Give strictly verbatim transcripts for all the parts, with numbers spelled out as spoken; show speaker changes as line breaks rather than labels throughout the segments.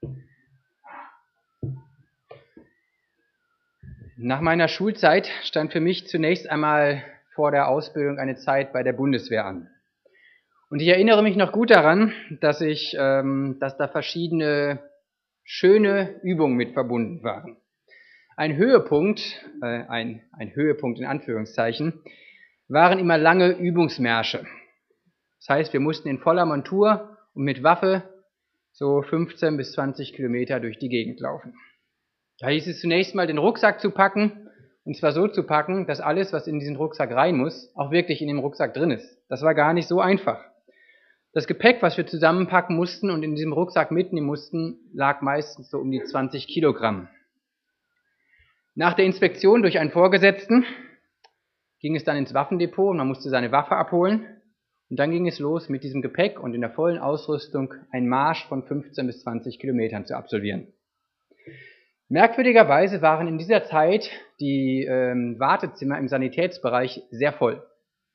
Nach meiner Schulzeit stand für mich zunächst einmal vor der Ausbildung eine Zeit bei der Bundeswehr an. Und ich erinnere mich noch gut daran, dass ich, ähm, dass da verschiedene schöne Übungen mit verbunden waren. Ein Höhepunkt, äh, ein, ein Höhepunkt in Anführungszeichen, waren immer lange Übungsmärsche. Das heißt, wir mussten in voller Montur und mit Waffe so fünfzehn bis zwanzig Kilometer durch die Gegend laufen. Da hieß es zunächst mal, den Rucksack zu packen, und zwar so zu packen, dass alles, was in diesen Rucksack rein muss, auch wirklich in dem Rucksack drin ist. Das war gar nicht so einfach. Das Gepäck, was wir zusammenpacken mussten und in diesem Rucksack mitnehmen mussten, lag meistens so um die zwanzig Kilogramm. Nach der Inspektion durch einen Vorgesetzten ging es dann ins Waffendepot und man musste seine Waffe abholen. Und dann ging es los, mit diesem Gepäck und in der vollen Ausrüstung einen Marsch von fünfzehn bis zwanzig Kilometern zu absolvieren. Merkwürdigerweise waren in dieser Zeit die ähm, Wartezimmer im Sanitätsbereich sehr voll.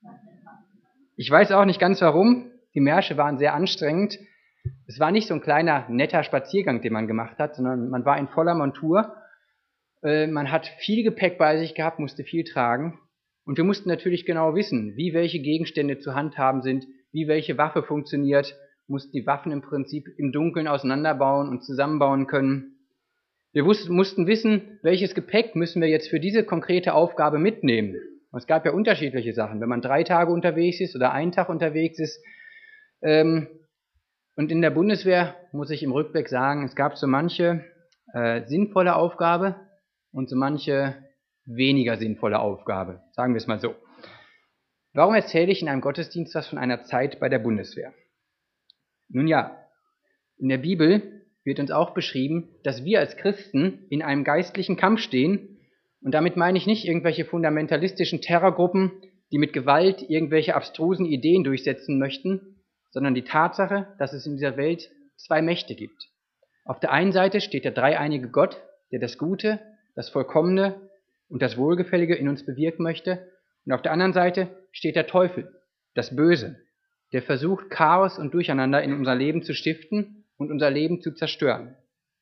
Ich weiß auch nicht ganz warum, die Märsche waren sehr anstrengend. Es war nicht so ein kleiner, netter Spaziergang, den man gemacht hat, sondern man war in voller Montur. Äh, man hat viel Gepäck bei sich gehabt, musste viel tragen. Und wir mussten natürlich genau wissen, wie welche Gegenstände zu handhaben sind, wie welche Waffe funktioniert, mussten die Waffen im Prinzip im Dunkeln auseinanderbauen und zusammenbauen können. Wir wussten, mussten wissen, welches Gepäck müssen wir jetzt für diese konkrete Aufgabe mitnehmen. Es gab ja unterschiedliche Sachen, wenn man drei Tage unterwegs ist oder einen Tag unterwegs ist. Ähm, und in der Bundeswehr muss ich im Rückblick sagen, es gab so manche äh, sinnvolle Aufgabe und so manche weniger sinnvolle Aufgabe, sagen wir es mal so. Warum erzähle ich in einem Gottesdienst was von einer Zeit bei der Bundeswehr? Nun ja, in der Bibel wird uns auch beschrieben, dass wir als Christen in einem geistlichen Kampf stehen, und damit meine ich nicht irgendwelche fundamentalistischen Terrorgruppen, die mit Gewalt irgendwelche abstrusen Ideen durchsetzen möchten, sondern die Tatsache, dass es in dieser Welt zwei Mächte gibt. Auf der einen Seite steht der dreieinige Gott, der das Gute, das Vollkommene und das Wohlgefällige in uns bewirken möchte, und auf der anderen Seite steht der Teufel, das Böse, der versucht, Chaos und Durcheinander in unser Leben zu stiften und unser Leben zu zerstören.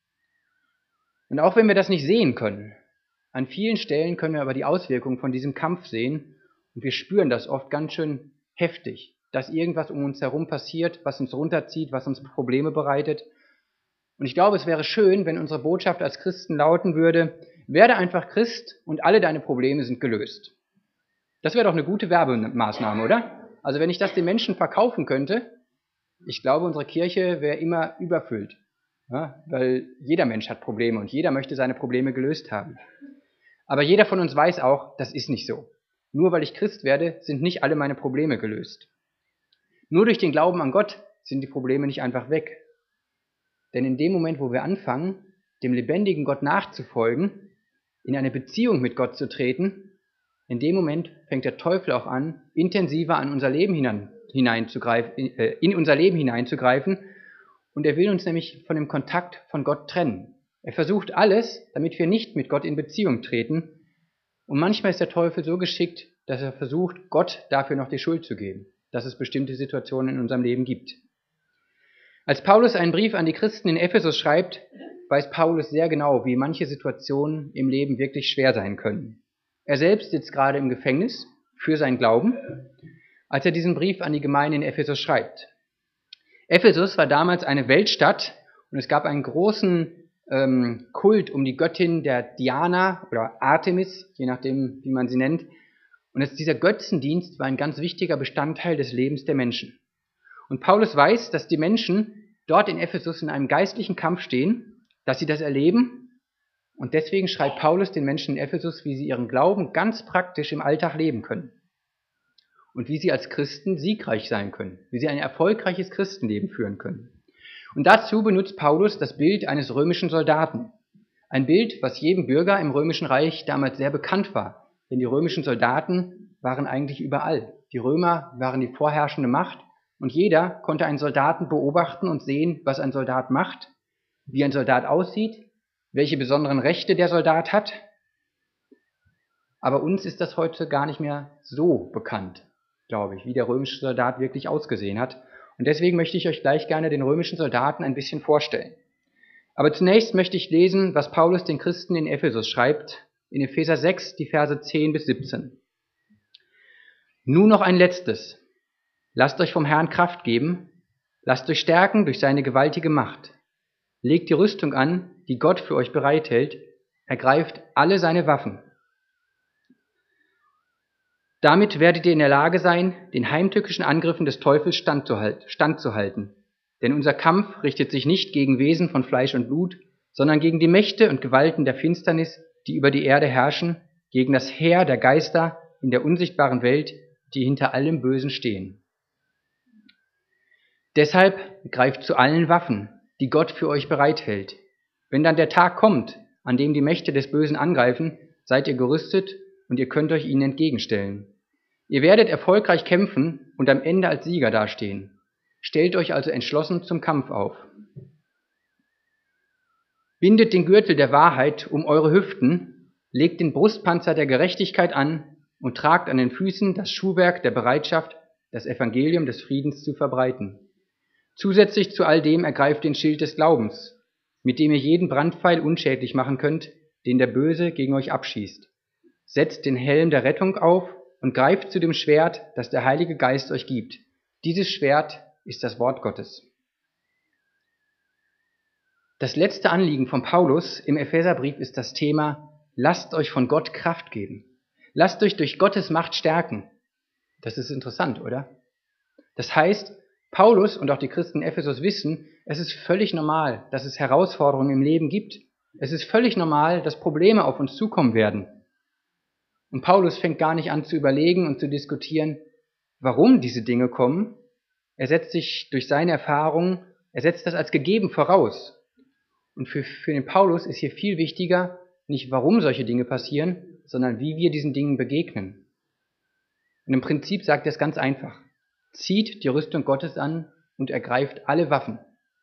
Und auch wenn wir das nicht sehen können, an vielen Stellen können wir aber die Auswirkungen von diesem Kampf sehen, und wir spüren das oft ganz schön heftig, dass irgendwas um uns herum passiert, was uns runterzieht, was uns Probleme bereitet. Und ich glaube, es wäre schön, wenn unsere Botschaft als Christen lauten würde: Werde einfach Christ und alle deine Probleme sind gelöst. Das wäre doch eine gute Werbemaßnahme, oder? Also wenn ich das den Menschen verkaufen könnte, ich glaube, unsere Kirche wäre immer überfüllt. Ja, weil jeder Mensch hat Probleme und jeder möchte seine Probleme gelöst haben. Aber jeder von uns weiß auch, das ist nicht so. Nur weil ich Christ werde, sind nicht alle meine Probleme gelöst. Nur durch den Glauben an Gott sind die Probleme nicht einfach weg. Denn in dem Moment, wo wir anfangen, dem lebendigen Gott nachzufolgen, in eine Beziehung mit Gott zu treten, in dem Moment fängt der Teufel auch an, intensiver an unser Leben hinein, hineinzugreifen, äh, in unser Leben hineinzugreifen, und er will uns nämlich von dem Kontakt von Gott trennen. Er versucht alles, damit wir nicht mit Gott in Beziehung treten, und manchmal ist der Teufel so geschickt, dass er versucht, Gott dafür noch die Schuld zu geben, dass es bestimmte Situationen in unserem Leben gibt. Als Paulus einen Brief an die Christen in Ephesus schreibt, weiß Paulus sehr genau, wie manche Situationen im Leben wirklich schwer sein können. Er selbst sitzt gerade im Gefängnis für seinen Glauben, als er diesen Brief an die Gemeinde in Ephesus schreibt. Ephesus war damals eine Weltstadt und es gab einen großen ähm, Kult um die Göttin der Diana oder Artemis, je nachdem, wie man sie nennt. Und es, dieser Götzendienst war ein ganz wichtiger Bestandteil des Lebens der Menschen. Und Paulus weiß, dass die Menschen dort in Ephesus in einem geistlichen Kampf stehen, dass sie das erleben. Und deswegen schreibt Paulus den Menschen in Ephesus, wie sie ihren Glauben ganz praktisch im Alltag leben können. Und wie sie als Christen siegreich sein können, wie sie ein erfolgreiches Christenleben führen können. Und dazu benutzt Paulus das Bild eines römischen Soldaten. Ein Bild, was jedem Bürger im Römischen Reich damals sehr bekannt war. Denn die römischen Soldaten waren eigentlich überall. Die Römer waren die vorherrschende Macht und jeder konnte einen Soldaten beobachten und sehen, was ein Soldat macht, wie ein Soldat aussieht, welche besonderen Rechte der Soldat hat. Aber uns ist das heute gar nicht mehr so bekannt, glaube ich, wie der römische Soldat wirklich ausgesehen hat. Und deswegen möchte ich euch gleich gerne den römischen Soldaten ein bisschen vorstellen. Aber zunächst möchte ich lesen, was Paulus den Christen in Ephesus schreibt, in Epheser sechs, die Verse zehn bis siebzehn. Nun noch ein letztes. Lasst euch vom Herrn Kraft geben, lasst euch stärken durch seine gewaltige Macht. Legt die Rüstung an, die Gott für euch bereithält, ergreift alle seine Waffen. Damit werdet ihr in der Lage sein, den heimtückischen Angriffen des Teufels standzuhalten. Denn unser Kampf richtet sich nicht gegen Wesen von Fleisch und Blut, sondern gegen die Mächte und Gewalten der Finsternis, die über die Erde herrschen, gegen das Heer der Geister in der unsichtbaren Welt, die hinter allem Bösen stehen. Deshalb greift zu allen Waffen, die Gott für euch bereithält. Wenn dann der Tag kommt, an dem die Mächte des Bösen angreifen, seid ihr gerüstet und ihr könnt euch ihnen entgegenstellen. Ihr werdet erfolgreich kämpfen und am Ende als Sieger dastehen. Stellt euch also entschlossen zum Kampf auf. Bindet den Gürtel der Wahrheit um eure Hüften, legt den Brustpanzer der Gerechtigkeit an und tragt an den Füßen das Schuhwerk der Bereitschaft, das Evangelium des Friedens zu verbreiten. Zusätzlich zu all dem ergreift den Schild des Glaubens, mit dem ihr jeden Brandpfeil unschädlich machen könnt, den der Böse gegen euch abschießt. Setzt den Helm der Rettung auf und greift zu dem Schwert, das der Heilige Geist euch gibt. Dieses Schwert ist das Wort Gottes. Das letzte Anliegen von Paulus im Epheserbrief ist das Thema: Lasst euch von Gott Kraft geben. Lasst euch durch Gottes Macht stärken. Das ist interessant, oder? Das heißt, Paulus und auch die Christen in Ephesus wissen, es ist völlig normal, dass es Herausforderungen im Leben gibt. Es ist völlig normal, dass Probleme auf uns zukommen werden. Und Paulus fängt gar nicht an zu überlegen und zu diskutieren, warum diese Dinge kommen. Er setzt sich durch seine Erfahrungen, er setzt das als gegeben voraus. Und für, für den Paulus ist hier viel wichtiger, nicht warum solche Dinge passieren, sondern wie wir diesen Dingen begegnen. Und im Prinzip sagt er es ganz einfach. Zieht die Rüstung Gottes an und ergreift alle Waffen.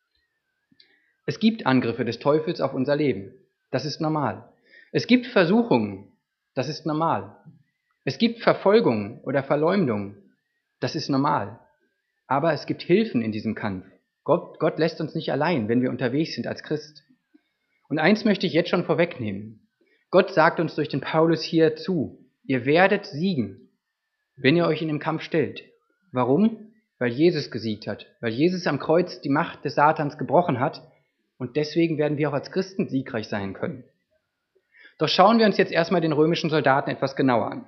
Es gibt Angriffe des Teufels auf unser Leben. Das ist normal. Es gibt Versuchungen. Das ist normal. Es gibt Verfolgung oder Verleumdung. Das ist normal. Aber es gibt Hilfen in diesem Kampf. Gott, Gott lässt uns nicht allein, wenn wir unterwegs sind als Christ. Und eins möchte ich jetzt schon vorwegnehmen. Gott sagt uns durch den Paulus hier zu, ihr werdet siegen, wenn ihr euch in den Kampf stellt. Warum? Weil Jesus gesiegt hat. Weil Jesus am Kreuz die Macht des Satans gebrochen hat. Und deswegen werden wir auch als Christen siegreich sein können. Doch schauen wir uns jetzt erstmal den römischen Soldaten etwas genauer an.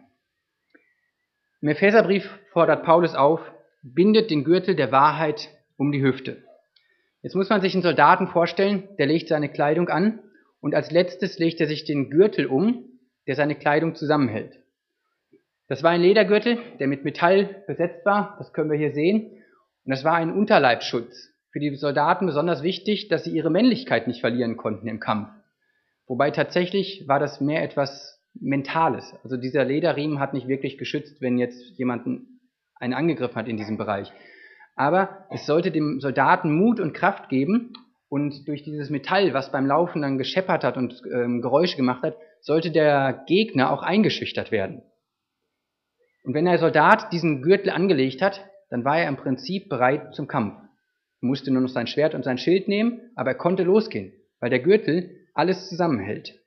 Im Epheserbrief fordert Paulus auf, bindet den Gürtel der Wahrheit um die Hüfte. Jetzt muss man sich einen Soldaten vorstellen, der legt seine Kleidung an und als letztes legt er sich den Gürtel um, der seine Kleidung zusammenhält. Das war ein Ledergürtel, der mit Metall besetzt war, das können wir hier sehen. Und das war ein Unterleibsschutz. Für die Soldaten besonders wichtig, dass sie ihre Männlichkeit nicht verlieren konnten im Kampf. Wobei tatsächlich war das mehr etwas Mentales. Also dieser Lederriemen hat nicht wirklich geschützt, wenn jetzt jemanden einen angegriffen hat in diesem Bereich. Aber es sollte dem Soldaten Mut und Kraft geben und durch dieses Metall, was beim Laufen dann gescheppert hat und ähm, Geräusche gemacht hat, sollte der Gegner auch eingeschüchtert werden. Und wenn der Soldat diesen Gürtel angelegt hat, dann war er im Prinzip bereit zum Kampf. Er musste nur noch sein Schwert und sein Schild nehmen, aber er konnte losgehen, weil der Gürtel alles zusammenhält.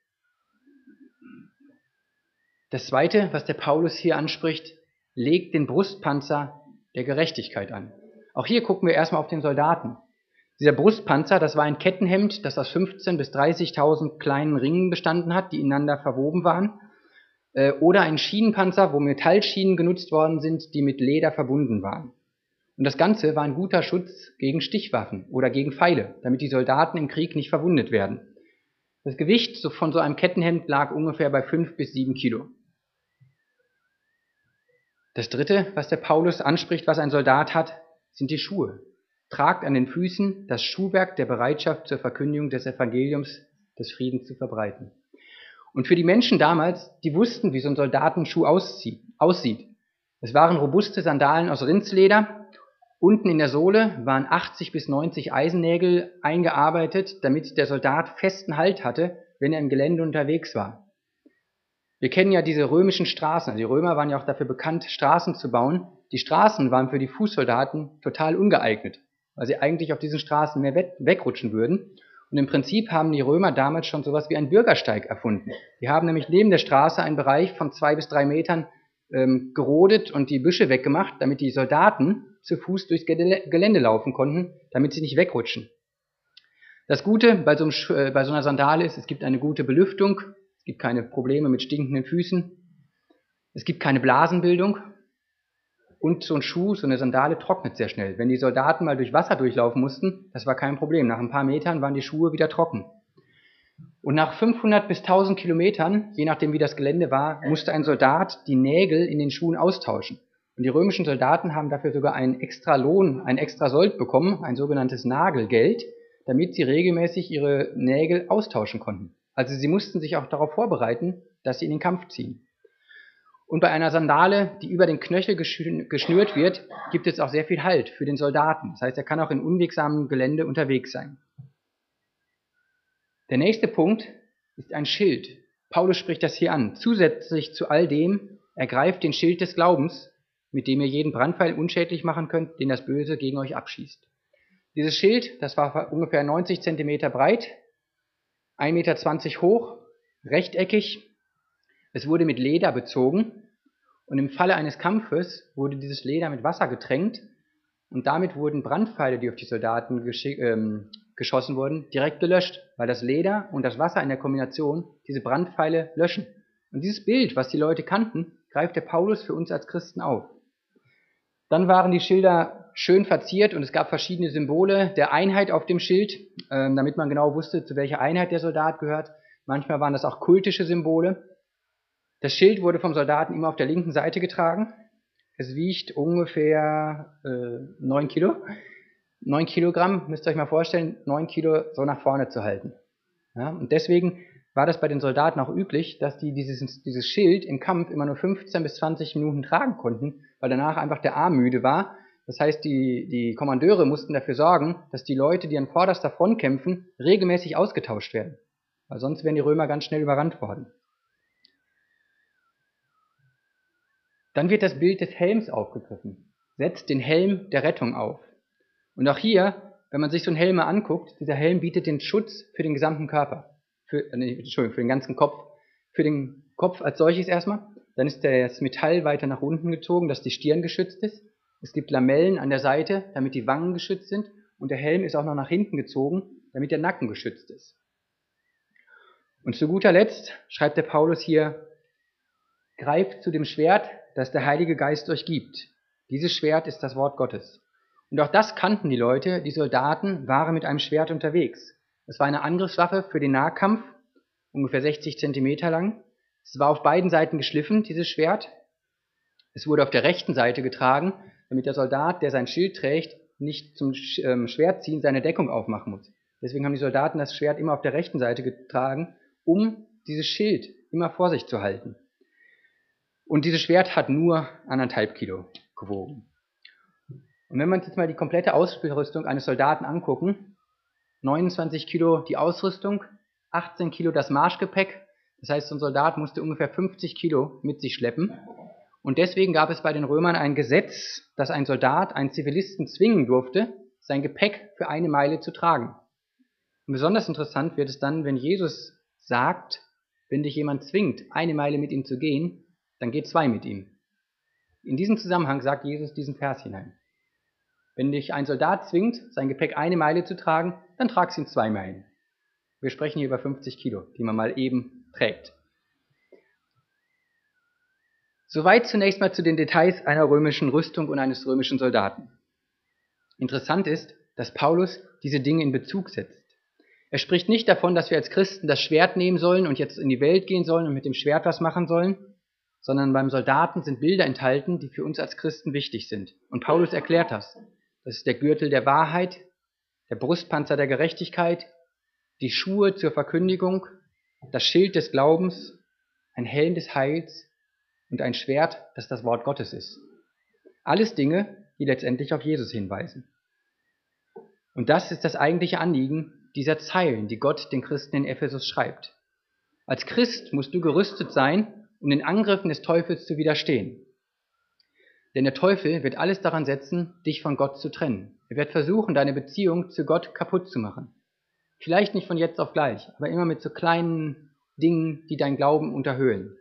Das Zweite, was der Paulus hier anspricht, legt den Brustpanzer der Gerechtigkeit an. Auch hier gucken wir erstmal auf den Soldaten. Dieser Brustpanzer, das war ein Kettenhemd, das aus fünfzehntausend bis dreißigtausend kleinen Ringen bestanden hat, die ineinander verwoben waren. Oder ein Schienenpanzer, wo Metallschienen genutzt worden sind, die mit Leder verbunden waren. Und das Ganze war ein guter Schutz gegen Stichwaffen oder gegen Pfeile, damit die Soldaten im Krieg nicht verwundet werden. Das Gewicht von so einem Kettenhemd lag ungefähr bei fünf bis sieben Kilo. Das Dritte, was der Paulus anspricht, was ein Soldat hat, sind die Schuhe. Tragt an den Füßen das Schuhwerk der Bereitschaft zur Verkündigung des Evangeliums des Friedens zu verbreiten. Und für die Menschen damals, die wussten, wie so ein Soldatenschuh aussieht. Es waren robuste Sandalen aus Rindsleder. Unten in der Sohle waren achtzig bis neunzig Eisennägel eingearbeitet, damit der Soldat festen Halt hatte, wenn er im Gelände unterwegs war. Wir kennen ja diese römischen Straßen. Die Römer waren ja auch dafür bekannt, Straßen zu bauen. Die Straßen waren für die Fußsoldaten total ungeeignet, weil sie eigentlich auf diesen Straßen mehr wegrutschen würden. Und im Prinzip haben die Römer damals schon sowas wie einen Bürgersteig erfunden. Die haben nämlich neben der Straße einen Bereich von zwei bis drei Metern ähm, gerodet und die Büsche weggemacht, damit die Soldaten zu Fuß durchs Gelände laufen konnten, damit sie nicht wegrutschen. Das Gute bei so, einem, äh, bei so einer Sandale ist, es gibt eine gute Belüftung, es gibt keine Probleme mit stinkenden Füßen, es gibt keine Blasenbildung und so ein Schuh, so eine Sandale trocknet sehr schnell. Wenn die Soldaten mal durch Wasser durchlaufen mussten, das war kein Problem. Nach ein paar Metern waren die Schuhe wieder trocken. Und nach fünfhundert bis tausend Kilometern, je nachdem wie das Gelände war, musste ein Soldat die Nägel in den Schuhen austauschen. Und die römischen Soldaten haben dafür sogar einen extra Lohn, ein extra Sold bekommen, ein sogenanntes Nagelgeld, damit sie regelmäßig ihre Nägel austauschen konnten. Also sie mussten sich auch darauf vorbereiten, dass sie in den Kampf ziehen. Und bei einer Sandale, die über den Knöchel geschnürt wird, gibt es auch sehr viel Halt für den Soldaten. Das heißt, er kann auch in unwegsamem Gelände unterwegs sein. Der nächste Punkt ist ein Schild. Paulus spricht das hier an. Zusätzlich zu all dem ergreift den Schild des Glaubens, mit dem ihr jeden Brandpfeil unschädlich machen könnt, den das Böse gegen euch abschießt. Dieses Schild, das war ungefähr neunzig Zentimeter breit, ein Meter zwanzig hoch, rechteckig. Es wurde mit Leder bezogen und im Falle eines Kampfes wurde dieses Leder mit Wasser getränkt und damit wurden Brandpfeile, die auf die Soldaten ähm, geschossen wurden, direkt gelöscht, weil das Leder und das Wasser in der Kombination diese Brandpfeile löschen. Und dieses Bild, was die Leute kannten, greift der Paulus für uns als Christen auf. Dann waren die Schilder schön verziert und es gab verschiedene Symbole der Einheit auf dem Schild, ähm, damit man genau wusste, zu welcher Einheit der Soldat gehört. Manchmal waren das auch kultische Symbole. Das Schild wurde vom Soldaten immer auf der linken Seite getragen. Es wiegt ungefähr äh, neun Kilo. neun Kilogramm, müsst ihr euch mal vorstellen, neun Kilo so nach vorne zu halten. Ja, und deswegen war das bei den Soldaten auch üblich, dass die dieses, dieses Schild im Kampf immer nur fünfzehn bis zwanzig Minuten tragen konnten, weil danach einfach der Arm müde war. Das heißt, die, die Kommandeure mussten dafür sorgen, dass die Leute, die an vorderster Front kämpfen, regelmäßig ausgetauscht werden. Weil sonst wären die Römer ganz schnell überrannt worden. Dann wird das Bild des Helms aufgegriffen. Setzt den Helm der Rettung auf. Und auch hier, wenn man sich so einen Helm mal anguckt, dieser Helm bietet den Schutz für den gesamten Körper. Für, nee, Entschuldigung, für den ganzen Kopf. Für den Kopf als solches erstmal. Dann ist das Metall weiter nach unten gezogen, dass die Stirn geschützt ist. Es gibt Lamellen an der Seite, damit die Wangen geschützt sind. Und der Helm ist auch noch nach hinten gezogen, damit der Nacken geschützt ist. Und zu guter Letzt schreibt der Paulus hier, greift zu dem Schwert, das der Heilige Geist euch gibt. Dieses Schwert ist das Wort Gottes. Und auch das kannten die Leute, die Soldaten waren mit einem Schwert unterwegs. Es war eine Angriffswaffe für den Nahkampf, ungefähr sechzig Zentimeter lang. Es war auf beiden Seiten geschliffen, dieses Schwert. Es wurde auf der rechten Seite getragen, damit der Soldat, der sein Schild trägt, nicht zum Schwertziehen seine Deckung aufmachen muss. Deswegen haben die Soldaten das Schwert immer auf der rechten Seite getragen, um dieses Schild immer vor sich zu halten. Und dieses Schwert hat nur anderthalb Kilo gewogen. Und wenn wir uns jetzt mal die komplette Ausrüstung eines Soldaten angucken, neunundzwanzig Kilo die Ausrüstung, achtzehn Kilo das Marschgepäck, das heißt, so ein Soldat musste ungefähr fünfzig Kilo mit sich schleppen. Und deswegen gab es bei den Römern ein Gesetz, dass ein Soldat einen Zivilisten zwingen durfte, sein Gepäck für eine Meile zu tragen. Und besonders interessant wird es dann, wenn Jesus sagt, wenn dich jemand zwingt, eine Meile mit ihm zu gehen, dann geh zwei mit ihm. In diesem Zusammenhang sagt Jesus diesen Vers hinein. Wenn dich ein Soldat zwingt, sein Gepäck eine Meile zu tragen, dann trag's ihn zwei Meilen. Wir sprechen hier über fünfzig Kilo, die man mal eben trägt. Soweit zunächst mal zu den Details einer römischen Rüstung und eines römischen Soldaten. Interessant ist, dass Paulus diese Dinge in Bezug setzt. Er spricht nicht davon, dass wir als Christen das Schwert nehmen sollen und jetzt in die Welt gehen sollen und mit dem Schwert was machen sollen, sondern beim Soldaten sind Bilder enthalten, die für uns als Christen wichtig sind. Und Paulus erklärt das. Das ist der Gürtel der Wahrheit, der Brustpanzer der Gerechtigkeit, die Schuhe zur Verkündigung, das Schild des Glaubens, ein Helm des Heils und ein Schwert, das das Wort Gottes ist. Alles Dinge, die letztendlich auf Jesus hinweisen. Und das ist das eigentliche Anliegen dieser Zeilen, die Gott den Christen in Ephesus schreibt. Als Christ musst du gerüstet sein, um den Angriffen des Teufels zu widerstehen. Denn der Teufel wird alles daran setzen, dich von Gott zu trennen. Er wird versuchen, deine Beziehung zu Gott kaputt zu machen. Vielleicht nicht von jetzt auf gleich, aber immer mit so kleinen Dingen, die deinen Glauben unterhöhlen.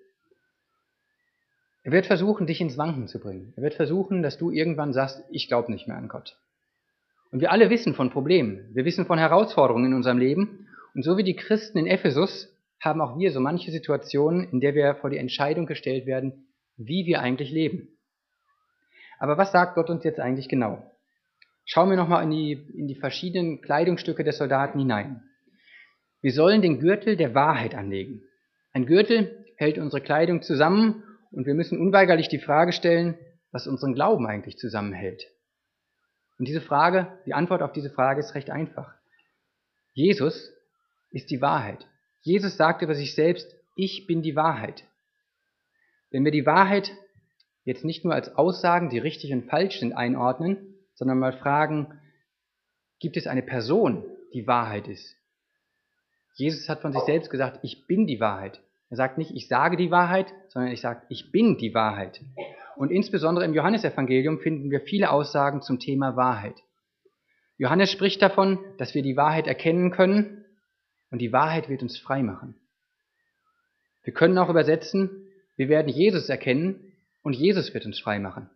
Er wird versuchen, dich ins Wanken zu bringen. Er wird versuchen, dass du irgendwann sagst, ich glaube nicht mehr an Gott. Und wir alle wissen von Problemen. Wir wissen von Herausforderungen in unserem Leben. Und so wie die Christen in Ephesus haben auch wir so manche Situationen, in der wir vor die Entscheidung gestellt werden, wie wir eigentlich leben. Aber was sagt Gott uns jetzt eigentlich genau? Schauen wir nochmal in die, in die verschiedenen Kleidungsstücke der Soldaten hinein. Wir sollen den Gürtel der Wahrheit anlegen. Ein Gürtel hält unsere Kleidung zusammen und wir müssen unweigerlich die Frage stellen, was unseren Glauben eigentlich zusammenhält. Und diese Frage, die Antwort auf diese Frage ist recht einfach. Jesus ist die Wahrheit. Jesus sagt über sich selbst, ich bin die Wahrheit. Wenn wir die Wahrheit jetzt nicht nur als Aussagen, die richtig und falsch sind, einordnen, sondern mal fragen, gibt es eine Person, die Wahrheit ist? Jesus hat von sich selbst gesagt, ich bin die Wahrheit. Er sagt nicht, ich sage die Wahrheit, sondern ich sage, ich bin die Wahrheit. Und insbesondere im Johannesevangelium finden wir viele Aussagen zum Thema Wahrheit. Johannes spricht davon, dass wir die Wahrheit erkennen können und die Wahrheit wird uns frei machen. Wir können auch übersetzen, wir werden Jesus erkennen und Jesus wird uns frei machen.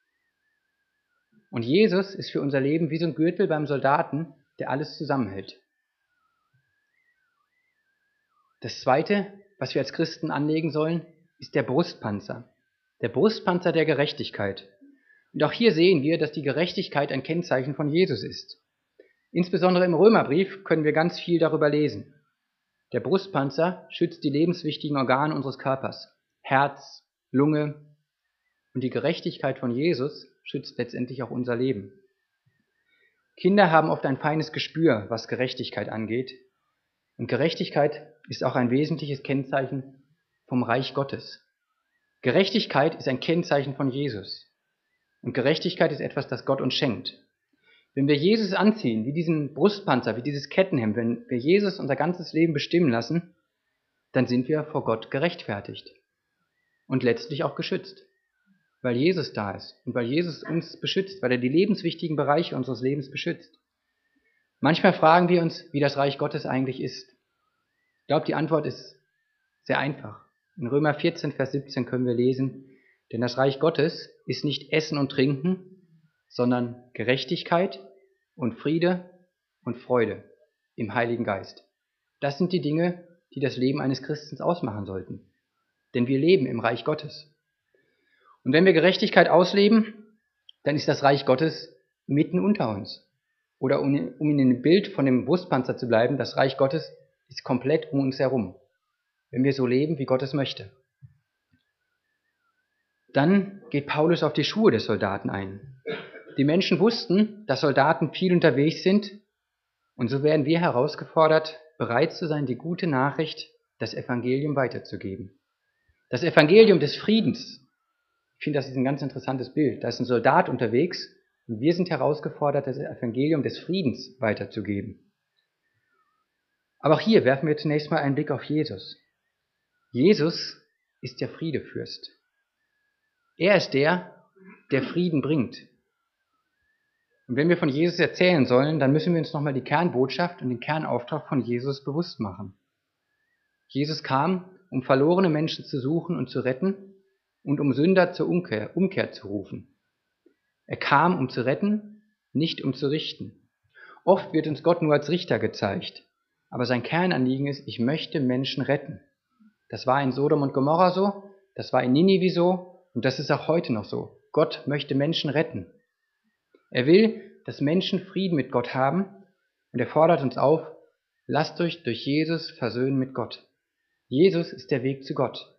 Und Jesus ist für unser Leben wie so ein Gürtel beim Soldaten, der alles zusammenhält. Das Zweite, was wir als Christen anlegen sollen, ist der Brustpanzer. Der Brustpanzer der Gerechtigkeit. Und auch hier sehen wir, dass die Gerechtigkeit ein Kennzeichen von Jesus ist. Insbesondere im Römerbrief können wir ganz viel darüber lesen. Der Brustpanzer schützt die lebenswichtigen Organe unseres Körpers. Herz, Lunge. Und die Gerechtigkeit von Jesus schützt letztendlich auch unser Leben. Kinder haben oft ein feines Gespür, was Gerechtigkeit angeht. Und Gerechtigkeit ist auch ein wesentliches Kennzeichen vom Reich Gottes. Gerechtigkeit ist ein Kennzeichen von Jesus. Und Gerechtigkeit ist etwas, das Gott uns schenkt. Wenn wir Jesus anziehen, wie diesen Brustpanzer, wie dieses Kettenhemd, wenn wir Jesus unser ganzes Leben bestimmen lassen, dann sind wir vor Gott gerechtfertigt und letztlich auch geschützt, weil Jesus da ist und weil Jesus uns beschützt, weil er die lebenswichtigen Bereiche unseres Lebens beschützt. Manchmal fragen wir uns, wie das Reich Gottes eigentlich ist. Ich glaube, die Antwort ist sehr einfach. In Römer vierzehn, Vers siebzehn können wir lesen, denn das Reich Gottes ist nicht Essen und Trinken, sondern Gerechtigkeit und Friede und Freude im Heiligen Geist. Das sind die Dinge, die das Leben eines Christen ausmachen sollten. Denn wir leben im Reich Gottes. Und wenn wir Gerechtigkeit ausleben, dann ist das Reich Gottes mitten unter uns. Oder um in dem Bild von dem Brustpanzer zu bleiben, das Reich Gottes ist komplett um uns herum. Wenn wir so leben, wie Gott es möchte. Dann geht Paulus auf die Schuhe des Soldaten ein. Die Menschen wussten, dass Soldaten viel unterwegs sind und so werden wir herausgefordert, bereit zu sein, die gute Nachricht, das Evangelium weiterzugeben. Das Evangelium des Friedens. Ich finde, das ist ein ganz interessantes Bild. Da ist ein Soldat unterwegs und wir sind herausgefordert, das Evangelium des Friedens weiterzugeben. Aber auch hier werfen wir zunächst mal einen Blick auf Jesus. Jesus ist der Friedefürst. Er ist der, der Frieden bringt. Und wenn wir von Jesus erzählen sollen, dann müssen wir uns nochmal die Kernbotschaft und den Kernauftrag von Jesus bewusst machen. Jesus kam, um verlorene Menschen zu suchen und zu retten und um Sünder zur Umkehr, Umkehr zu rufen. Er kam, um zu retten, nicht um zu richten. Oft wird uns Gott nur als Richter gezeigt, aber sein Kernanliegen ist, ich möchte Menschen retten. Das war in Sodom und Gomorra so, das war in Ninive so und das ist auch heute noch so. Gott möchte Menschen retten. Er will, dass Menschen Frieden mit Gott haben und er fordert uns auf, lasst euch durch Jesus versöhnen mit Gott. Jesus ist der Weg zu Gott.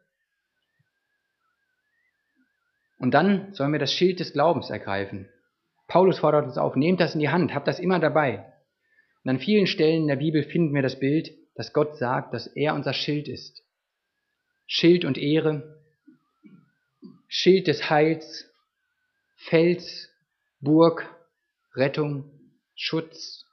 Und dann sollen wir das Schild des Glaubens ergreifen. Paulus fordert uns auf, nehmt das in die Hand, habt das immer dabei. Und an vielen Stellen in der Bibel finden wir das Bild, dass Gott sagt, dass er unser Schild ist. Schild und Ehre, Schild des Heils, Fels, Burg, Rettung, Schutz.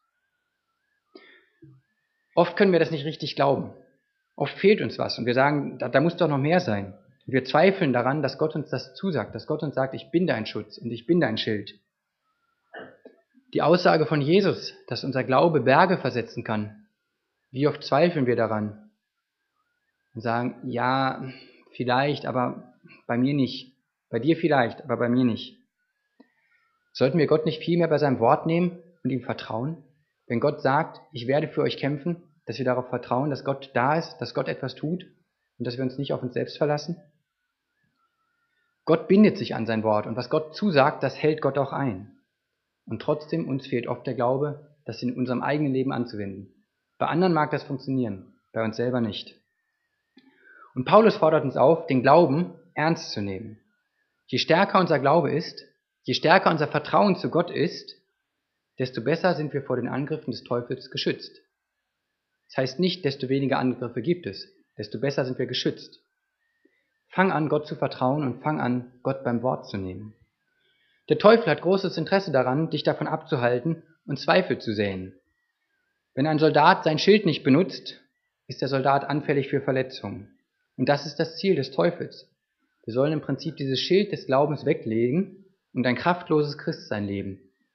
Oft können wir das nicht richtig glauben. Oft fehlt uns was und wir sagen, da, da muss doch noch mehr sein. Wir zweifeln daran, dass Gott uns das zusagt, dass Gott uns sagt, ich bin dein Schutz und ich bin dein Schild. Die Aussage von Jesus, dass unser Glaube Berge versetzen kann, Wie oft zweifeln wir daran und sagen, ja, vielleicht, aber bei mir nicht. Bei dir vielleicht, aber bei mir nicht. Sollten wir Gott nicht viel mehr bei seinem Wort nehmen und ihm vertrauen? Wenn Gott sagt, ich werde für euch kämpfen, dass wir darauf vertrauen, dass Gott da ist, dass Gott etwas tut und dass wir uns nicht auf uns selbst verlassen? Gott bindet sich an sein Wort und was Gott zusagt, das hält Gott auch ein. Und trotzdem uns fehlt oft der Glaube, das in unserem eigenen Leben anzuwenden. Bei anderen mag das funktionieren, bei uns selber nicht. Und Paulus fordert uns auf, den Glauben ernst zu nehmen. Je stärker unser Glaube ist, je stärker unser Vertrauen zu Gott ist, desto besser sind wir vor den Angriffen des Teufels geschützt. Das heißt nicht, desto weniger Angriffe gibt es, desto besser sind wir geschützt. Fang an, Gott zu vertrauen und fang an, Gott beim Wort zu nehmen. Der Teufel hat großes Interesse daran, dich davon abzuhalten und Zweifel zu säen. Wenn ein Soldat sein Schild nicht benutzt, ist der Soldat anfällig für Verletzungen. Und das ist das Ziel des Teufels. Wir sollen im Prinzip dieses Schild des Glaubens weglegen und ein kraftloses Christsein leben.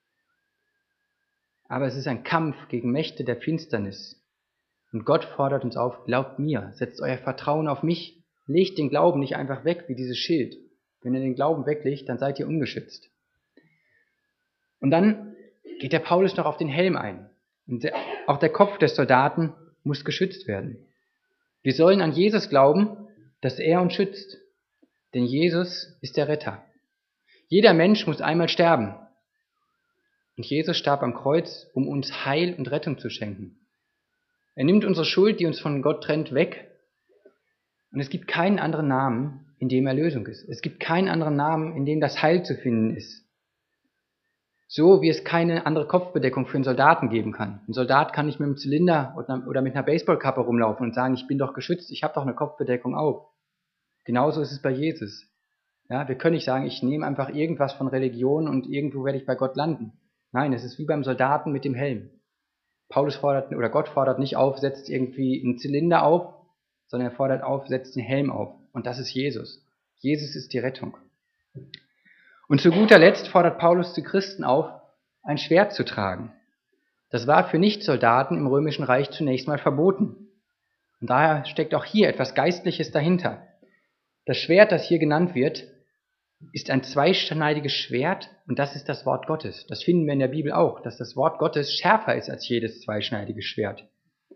Aber es ist ein Kampf gegen Mächte der Finsternis. Und Gott fordert uns auf, glaubt mir, setzt euer Vertrauen auf mich, legt den Glauben nicht einfach weg wie dieses Schild. Wenn ihr den Glauben weglegt, dann seid ihr ungeschützt. Und dann geht der Paulus noch auf den Helm ein. Und der, auch der Kopf des Soldaten muss geschützt werden. Wir sollen an Jesus glauben, dass er uns schützt. Denn Jesus ist der Retter. Jeder Mensch muss einmal sterben. Und Jesus starb am Kreuz, um uns Heil und Rettung zu schenken. Er nimmt unsere Schuld, die uns von Gott trennt, weg. Und es gibt keinen anderen Namen, in dem Erlösung ist. Es gibt keinen anderen Namen, in dem das Heil zu finden ist. So wie es keine andere Kopfbedeckung für einen Soldaten geben kann. Ein Soldat kann nicht mit einem Zylinder oder mit einer Baseballkappe rumlaufen und sagen, ich bin doch geschützt, ich habe doch eine Kopfbedeckung auf. Genauso ist es bei Jesus. Ja, wir können nicht sagen, ich nehme einfach irgendwas von Religion und irgendwo werde ich bei Gott landen. Nein, es ist wie beim Soldaten mit dem Helm. Paulus fordert, oder Gott fordert nicht auf, setzt irgendwie einen Zylinder auf, sondern er fordert auf, setzt den Helm auf. Und das ist Jesus. Jesus ist die Rettung. Und zu guter Letzt fordert Paulus die Christen auf, ein Schwert zu tragen. Das war für Nichtsoldaten im Römischen Reich zunächst mal verboten. Und daher steckt auch hier etwas Geistliches dahinter. Das Schwert, das hier genannt wird, ist ein zweischneidiges Schwert und das ist das Wort Gottes. Das finden wir in der Bibel auch, dass das Wort Gottes schärfer ist als jedes zweischneidige Schwert.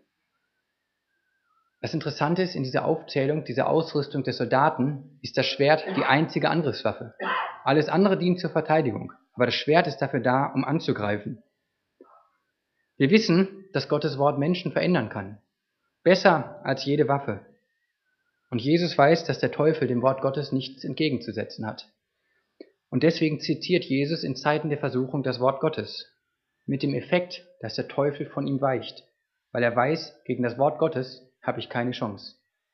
Das Interessante ist, in dieser Aufzählung, dieser Ausrüstung des Soldaten, ist das Schwert die einzige Angriffswaffe. Alles andere dient zur Verteidigung, aber das Schwert ist dafür da, um anzugreifen. Wir wissen, dass Gottes Wort Menschen verändern kann. Besser als jede Waffe. Und Jesus weiß, dass der Teufel dem Wort Gottes nichts entgegenzusetzen hat. Und deswegen zitiert Jesus in Zeiten der Versuchung das Wort Gottes. Mit dem Effekt, dass der Teufel von ihm weicht. Weil er weiß, gegen das Wort Gottes habe ich keine Chance.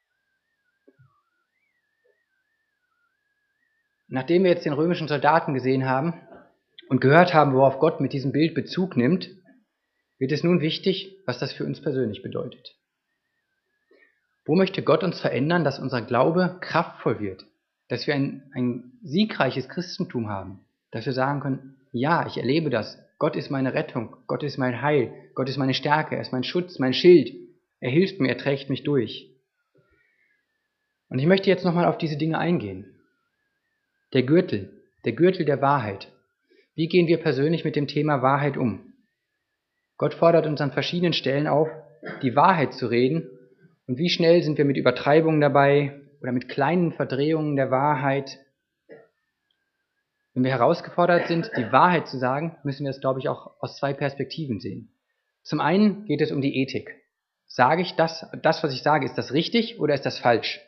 Nachdem wir jetzt den römischen Soldaten gesehen haben und gehört haben, worauf Gott mit diesem Bild Bezug nimmt, wird es nun wichtig, was das für uns persönlich bedeutet. Wo möchte Gott uns verändern, dass unser Glaube kraftvoll wird? Dass wir ein, ein siegreiches Christentum haben? Dass wir sagen können, ja, ich erlebe das. Gott ist meine Rettung. Gott ist mein Heil. Gott ist meine Stärke. Er ist mein Schutz, mein Schild. Er hilft mir, er trägt mich durch. Und ich möchte jetzt nochmal auf diese Dinge eingehen. Der Gürtel, der Gürtel der Wahrheit. Wie gehen wir persönlich mit dem Thema Wahrheit um? Gott fordert uns an verschiedenen Stellen auf, die Wahrheit zu reden. Und wie schnell sind wir mit Übertreibungen dabei oder mit kleinen Verdrehungen der Wahrheit? Wenn wir herausgefordert sind, die Wahrheit zu sagen, müssen wir es, glaube ich, auch aus zwei Perspektiven sehen. Zum einen geht es um die Ethik. Sage ich das, das, was ich sage, ist das richtig oder ist das falsch?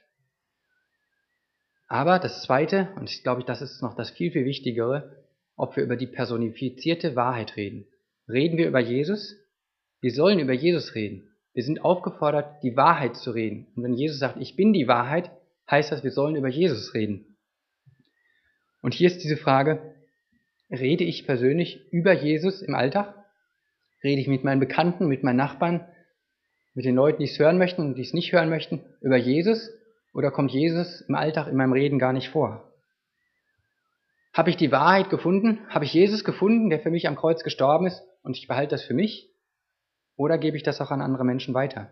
Aber das Zweite, und ich glaube, das ist noch das viel, viel Wichtigere, ob wir über die personifizierte Wahrheit reden. Reden wir über Jesus? Wir sollen über Jesus reden. Wir sind aufgefordert, die Wahrheit zu reden. Und wenn Jesus sagt, ich bin die Wahrheit, heißt das, wir sollen über Jesus reden. Und hier ist diese Frage, rede ich persönlich über Jesus im Alltag? Rede ich mit meinen Bekannten, mit meinen Nachbarn, mit den Leuten, die es hören möchten und die es nicht hören möchten, über Jesus? Oder kommt Jesus im Alltag in meinem Reden gar nicht vor? Habe ich die Wahrheit gefunden? Habe ich Jesus gefunden, der für mich am Kreuz gestorben ist und ich behalte das für mich? oder gebe ich das auch an andere Menschen weiter?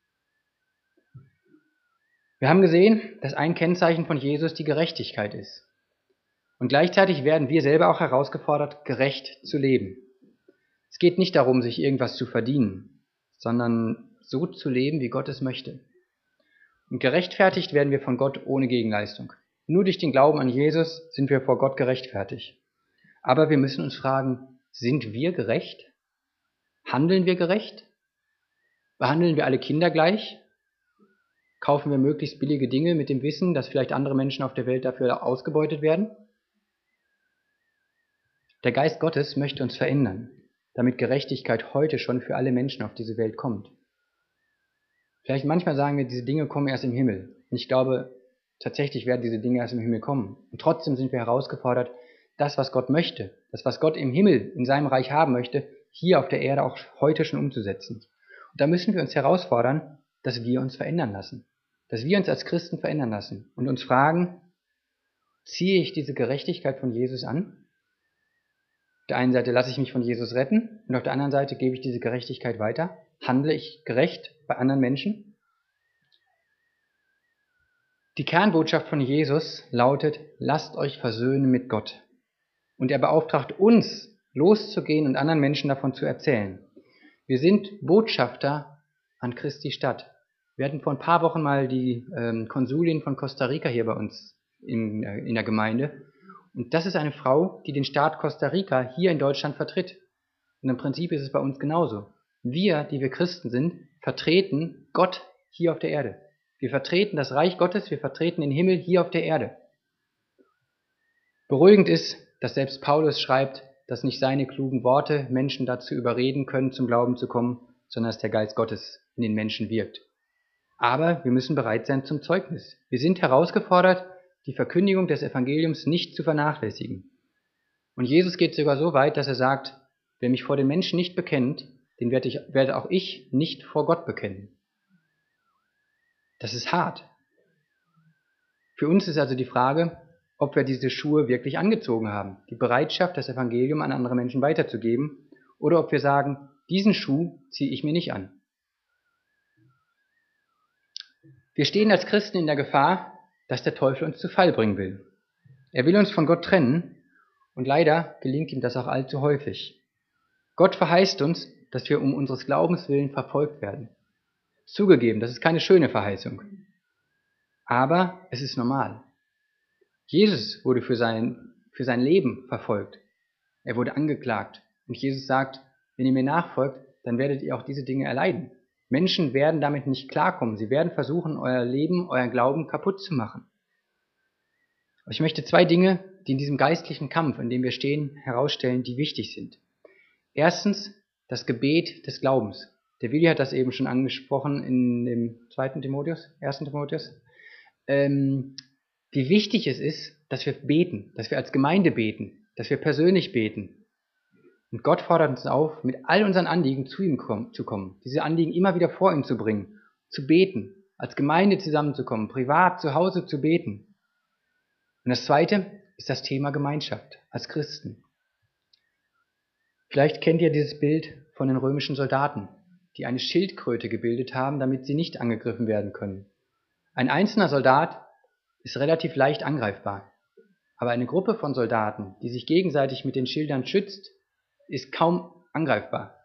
Wir haben gesehen, dass ein Kennzeichen von Jesus die Gerechtigkeit ist. Und gleichzeitig werden wir selber auch herausgefordert, gerecht zu leben. Es geht nicht darum, sich irgendwas zu verdienen, sondern so zu leben, wie Gott es möchte. Und gerechtfertigt werden wir von Gott ohne Gegenleistung. Nur durch den Glauben an Jesus sind wir vor Gott gerechtfertigt. Aber wir müssen uns fragen, sind wir gerecht? Handeln wir gerecht? Behandeln wir alle Kinder gleich? Kaufen wir möglichst billige Dinge mit dem Wissen, dass vielleicht andere Menschen auf der Welt dafür ausgebeutet werden? Der Geist Gottes möchte uns verändern, damit Gerechtigkeit heute schon für alle Menschen auf diese Welt kommt. Vielleicht manchmal sagen wir, diese Dinge kommen erst im Himmel. Und ich glaube, tatsächlich werden diese Dinge erst im Himmel kommen. Und trotzdem sind wir herausgefordert, das, was Gott möchte, das, was Gott im Himmel, in seinem Reich haben möchte, hier auf der Erde auch heute schon umzusetzen. Und da müssen wir uns herausfordern, dass wir uns verändern lassen. Dass wir uns als Christen verändern lassen und uns fragen, ziehe ich diese Gerechtigkeit von Jesus an? Auf der einen Seite lasse ich mich von Jesus retten und auf der anderen Seite gebe ich diese Gerechtigkeit weiter. Handle ich gerecht bei anderen Menschen? Die Kernbotschaft von Jesus lautet, lasst euch versöhnen mit Gott. Und er beauftragt uns, loszugehen und anderen Menschen davon zu erzählen. Wir sind Botschafter an Christi Stadt. Wir hatten vor ein paar Wochen mal die ähm, Konsulin von Costa Rica hier bei uns in, äh, in der Gemeinde. Und das ist eine Frau, die den Staat Costa Rica hier in Deutschland vertritt. Und im Prinzip ist es bei uns genauso. Wir, die wir Christen sind, vertreten Gott hier auf der Erde. Wir vertreten das Reich Gottes, wir vertreten den Himmel hier auf der Erde. Beruhigend ist, dass selbst Paulus schreibt, dass nicht seine klugen Worte Menschen dazu überreden können, zum Glauben zu kommen, sondern dass der Geist Gottes in den Menschen wirkt. Aber wir müssen bereit sein zum Zeugnis. Wir sind herausgefordert, die Verkündigung des Evangeliums nicht zu vernachlässigen. Und Jesus geht sogar so weit, dass er sagt, wer mich vor den Menschen nicht bekennt, den werde, ich, werde auch ich nicht vor Gott bekennen. Das ist hart. Für uns ist also die Frage, ob wir diese Schuhe wirklich angezogen haben, die Bereitschaft, das Evangelium an andere Menschen weiterzugeben, oder ob wir sagen, diesen Schuh ziehe ich mir nicht an. Wir stehen als Christen in der Gefahr, dass der Teufel uns zu Fall bringen will. Er will uns von Gott trennen und leider gelingt ihm das auch allzu häufig. Gott verheißt uns, dass wir um unseres Glaubens willen verfolgt werden. Zugegeben, das ist keine schöne Verheißung, aber es ist normal. Jesus wurde für sein, für sein Leben verfolgt. Er wurde angeklagt und Jesus sagt, wenn ihr mir nachfolgt, dann werdet ihr auch diese Dinge erleiden. Menschen werden damit nicht klarkommen. Sie werden versuchen, euer Leben, euren Glauben kaputt zu machen. Aber ich möchte zwei Dinge, die in diesem geistlichen Kampf, in dem wir stehen, herausstellen, die wichtig sind. Erstens, das Gebet des Glaubens. Der Willi hat das eben schon angesprochen in dem zweiten Timotheus, ersten Timotheus. Ähm, wie wichtig es ist, dass wir beten, dass wir als Gemeinde beten, dass wir persönlich beten. Und Gott fordert uns auf, mit all unseren Anliegen zu ihm kommen, zu kommen, diese Anliegen immer wieder vor ihm zu bringen, zu beten, als Gemeinde zusammenzukommen, privat zu Hause zu beten. Und das Zweite ist das Thema Gemeinschaft als Christen. Vielleicht kennt ihr dieses Bild von den römischen Soldaten, die eine Schildkröte gebildet haben, damit sie nicht angegriffen werden können. Ein einzelner Soldat ist relativ leicht angreifbar, aber eine Gruppe von Soldaten, die sich gegenseitig mit den Schildern schützt, ist kaum angreifbar.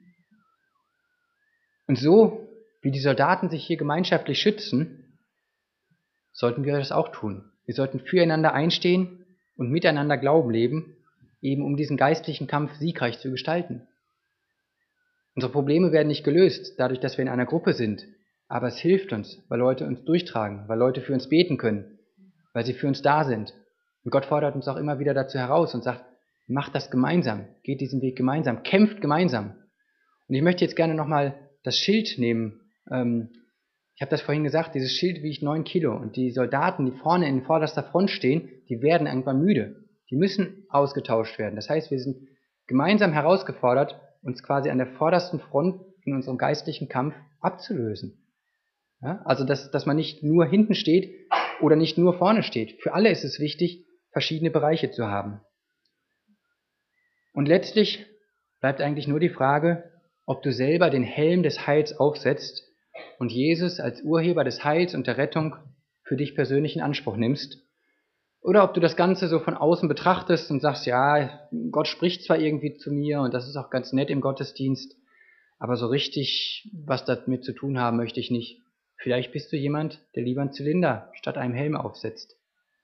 Und so, wie die Soldaten sich hier gemeinschaftlich schützen, sollten wir das auch tun. Wir sollten füreinander einstehen und miteinander Glauben leben, eben um diesen geistlichen Kampf siegreich zu gestalten. Unsere Probleme werden nicht gelöst, dadurch, dass wir in einer Gruppe sind, aber es hilft uns, weil Leute uns durchtragen, weil Leute für uns beten können, weil sie für uns da sind. Und Gott fordert uns auch immer wieder dazu heraus und sagt, macht das gemeinsam, geht diesen Weg gemeinsam, kämpft gemeinsam. Und ich möchte jetzt gerne nochmal das Schild nehmen. Ähm, ich habe das vorhin gesagt, dieses Schild wiegt neun Kilo und die Soldaten, die vorne in vorderster Front stehen, die werden irgendwann müde. Die müssen ausgetauscht werden. Das heißt, wir sind gemeinsam herausgefordert, uns quasi an der vordersten Front in unserem geistlichen Kampf abzulösen. Ja? Also, dass, dass man nicht nur hinten steht oder nicht nur vorne steht. Für alle ist es wichtig, verschiedene Bereiche zu haben. Und letztlich bleibt eigentlich nur die Frage, ob du selber den Helm des Heils aufsetzt und Jesus als Urheber des Heils und der Rettung für dich persönlich in Anspruch nimmst, oder ob du das Ganze so von außen betrachtest und sagst, ja, Gott spricht zwar irgendwie zu mir und das ist auch ganz nett im Gottesdienst, aber so richtig was damit zu tun haben möchte ich nicht. Vielleicht bist du jemand, der lieber einen Zylinder statt einem Helm aufsetzt.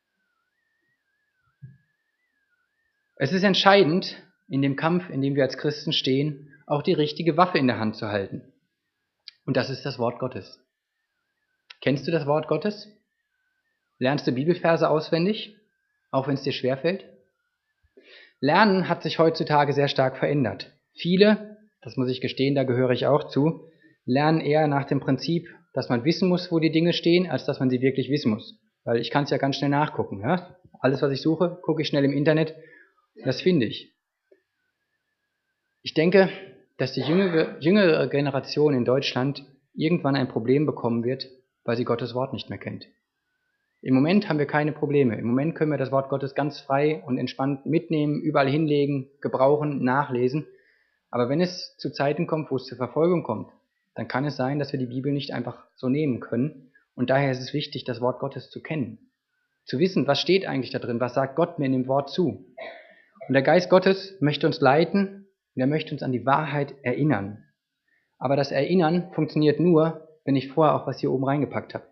Es ist entscheidend, in dem Kampf, in dem wir als Christen stehen, auch die richtige Waffe in der Hand zu halten. Und das ist das Wort Gottes. Kennst du das Wort Gottes? Lernst du Bibelverse auswendig, auch wenn es dir schwerfällt? Lernen hat sich heutzutage sehr stark verändert. Viele, das muss ich gestehen, da gehöre ich auch zu, lernen eher nach dem Prinzip, dass man wissen muss, wo die Dinge stehen, als dass man sie wirklich wissen muss. Weil ich kann es ja ganz schnell nachgucken. Ja? Alles, was ich suche, gucke ich schnell im Internet. Das finde ich. Ich denke, dass die jüngere, jüngere Generation in Deutschland irgendwann ein Problem bekommen wird, weil sie Gottes Wort nicht mehr kennt. Im Moment haben wir keine Probleme. Im Moment können wir das Wort Gottes ganz frei und entspannt mitnehmen, überall hinlegen, gebrauchen, nachlesen. Aber wenn es zu Zeiten kommt, wo es zur Verfolgung kommt, dann kann es sein, dass wir die Bibel nicht einfach so nehmen können. Und daher ist es wichtig, das Wort Gottes zu kennen. Zu wissen, was steht eigentlich da drin, was sagt Gott mir in dem Wort zu. Und der Geist Gottes möchte uns leiten und er möchte uns an die Wahrheit erinnern. Aber das Erinnern funktioniert nur, wenn ich vorher auch was hier oben reingepackt habe.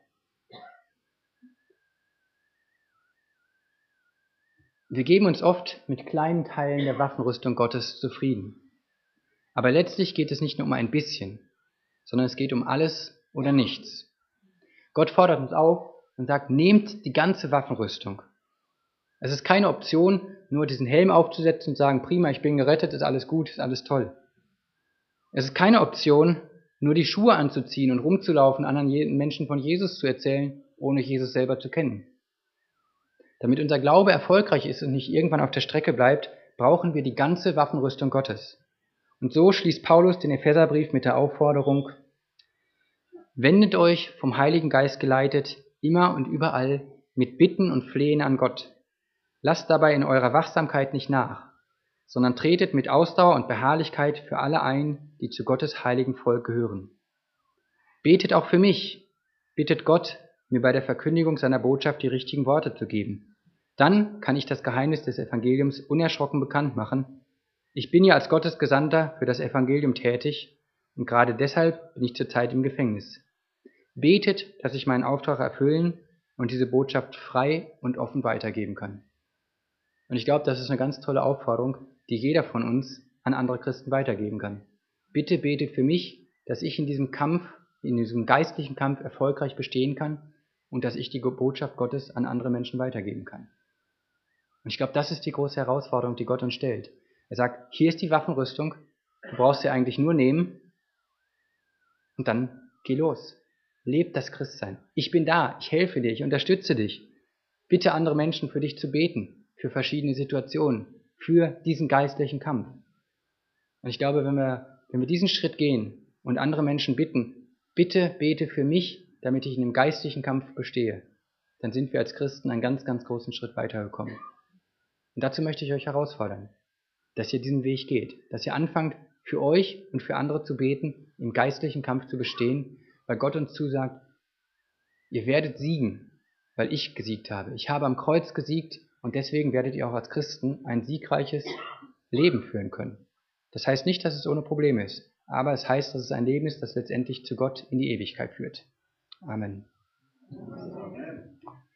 Wir geben uns oft mit kleinen Teilen der Waffenrüstung Gottes zufrieden. Aber letztlich geht es nicht nur um ein bisschen, sondern es geht um alles oder nichts. Gott fordert uns auf und sagt, nehmt die ganze Waffenrüstung. Es ist keine Option, nur diesen Helm aufzusetzen und sagen, prima, ich bin gerettet, ist alles gut, ist alles toll. Es ist keine Option, nur die Schuhe anzuziehen und rumzulaufen, anderen Menschen von Jesus zu erzählen, ohne Jesus selber zu kennen. Damit unser Glaube erfolgreich ist und nicht irgendwann auf der Strecke bleibt, brauchen wir die ganze Waffenrüstung Gottes. Und so schließt Paulus den Epheserbrief mit der Aufforderung, wendet euch vom Heiligen Geist geleitet, immer und überall mit Bitten und Flehen an Gott. Lasst dabei in eurer Wachsamkeit nicht nach, sondern tretet mit Ausdauer und Beharrlichkeit für alle ein, die zu Gottes heiligen Volk gehören. Betet auch für mich, bittet Gott, mir bei der Verkündigung seiner Botschaft die richtigen Worte zu geben. Dann kann ich das Geheimnis des Evangeliums unerschrocken bekannt machen. Ich bin ja als Gottes Gesandter für das Evangelium tätig und gerade deshalb bin ich zurzeit im Gefängnis. Betet, dass ich meinen Auftrag erfüllen und diese Botschaft frei und offen weitergeben kann. Und ich glaube, das ist eine ganz tolle Aufforderung, die jeder von uns an andere Christen weitergeben kann. Bitte betet für mich, dass ich in diesem Kampf, in diesem geistlichen Kampf erfolgreich bestehen kann und dass ich die Botschaft Gottes an andere Menschen weitergeben kann. Und ich glaube, das ist die große Herausforderung, die Gott uns stellt. Er sagt, hier ist die Waffenrüstung, du brauchst sie eigentlich nur nehmen und dann geh los. Leb das Christsein. Ich bin da, ich helfe dir, ich unterstütze dich. Bitte andere Menschen für dich zu beten, für verschiedene Situationen, für diesen geistlichen Kampf. Und ich glaube, wenn wir, wenn wir diesen Schritt gehen und andere Menschen bitten, bitte bete für mich, damit ich in dem geistlichen Kampf bestehe, dann sind wir als Christen einen ganz, ganz großen Schritt weitergekommen. Und dazu möchte ich euch herausfordern, dass ihr diesen Weg geht, dass ihr anfangt, für euch und für andere zu beten, im geistlichen Kampf zu bestehen, weil Gott uns zusagt, ihr werdet siegen, weil ich gesiegt habe. Ich habe am Kreuz gesiegt und deswegen werdet ihr auch als Christen ein siegreiches Leben führen können. Das heißt nicht, dass es ohne Probleme ist, aber es heißt, dass es ein Leben ist, das letztendlich zu Gott in die Ewigkeit führt. Amen.